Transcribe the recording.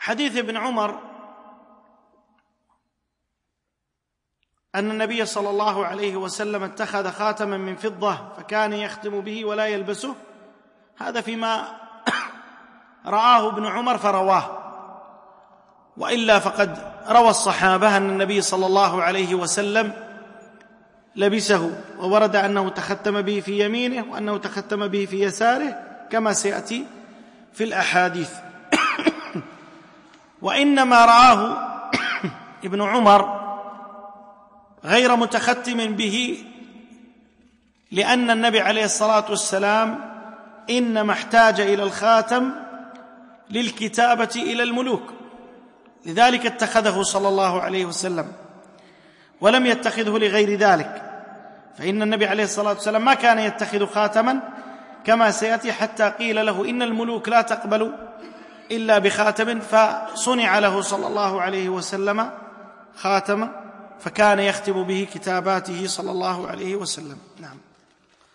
حديث ابن عمر أن النبي صلى الله عليه وسلم اتخذ خاتما من فضة فكان يختم به ولا يلبسه، هذا فيما رآه ابن عمر فرواه، وإلا فقد روى الصحابة أن النبي صلى الله عليه وسلم لبسه، وورد أنه تختم به في يمينه وأنه تختم به في يساره كما سيأتي في الأحاديث. وإنما رآه ابن عمر غير متختم به لأن النبي عليه الصلاة والسلام إنما احتاج إلى الخاتم للكتابة إلى الملوك، لذلك اتخذه صلى الله عليه وسلم ولم يتخذه لغير ذلك، فإن النبي عليه الصلاة والسلام ما كان يتخذ خاتما كما سيأتي، حتى قيل له إن الملوك لا تقبل إلا بخاتم، فصنع له صلى الله عليه وسلم خاتما فكان يختم به كتاباته صلى الله عليه وسلم. نعم.